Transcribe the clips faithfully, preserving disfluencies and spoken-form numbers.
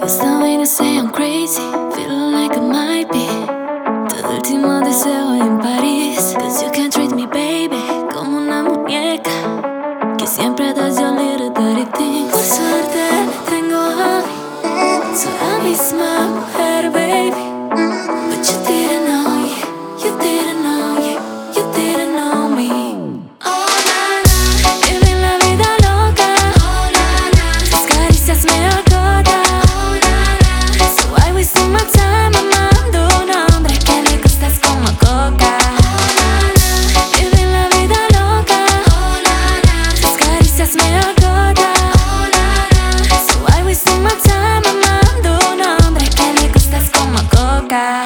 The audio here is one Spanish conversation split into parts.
It's the way to say I'm crazy, feeling like I might be tu último deseo en París. Cause you can't treat me, baby, como una muñeca que siempre das your little dirty things. Por suerte tengo a mí, soy la misma mujer, baby. But you didn't know, yeah, you didn't know, yeah, you didn't know me. Oh, na, na, viví la vida loca. Oh, na, na, tus caricias me agotan. Oh, na, na, so I wasting my time amando un hombre que le gustas como coca. Oh, na, na, viví la vida loca. Oh, na, na, tus caricias me agotan. Oh, na, na, so I wasting my time amando un hombre que le gustas como coca.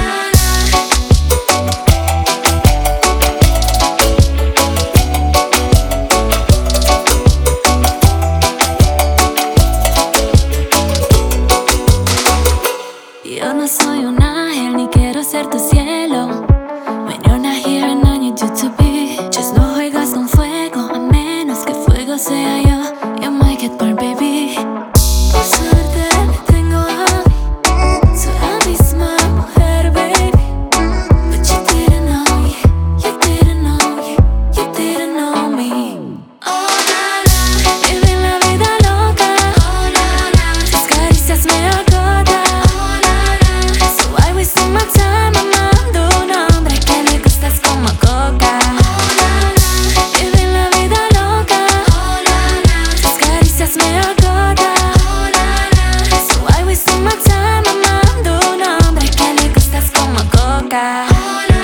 Yo no soy un ángel ni quiero ser tu cielo. When you're not here and I need you to be. Just no juegas con fuego, a menos que fuego sea yo. You might get burned, baby. Por suerte tengo a mí, soy la misma mujer, baby. But you didn't know, yeah, you didn't know, yeah, you didn't know me. Oh, na, na, viví la vida loca. Oh, na, na, tus caricias me agotan. Wasting my time amando un hombre que le gustas como coca. Oh, na, na, viví la vida loca. Oh, na, na, tus caricias me agotan. Oh, na, na, so I wasting my time amando un hombre que le gustas como coca. Oh, na,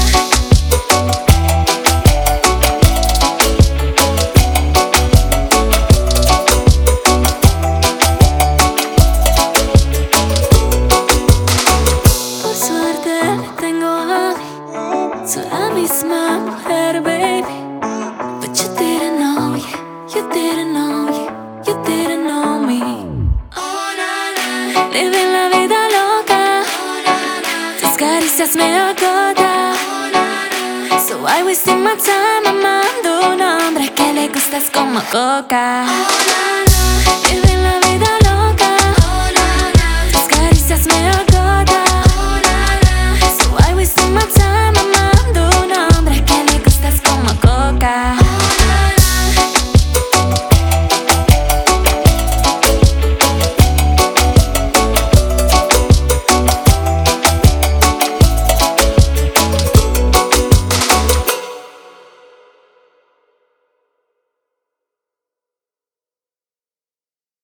tengo a mí, soy la misma mujer, baby. But you didn't know, yeah, you didn't know, yeah, you didn't know me. Oh, na, na, viví la vida loca. Oh, na, na, tus caricias me agotan. Oh, na, na, so I wasting my time amando un hombre que le gustas como coca. Oh, na, na,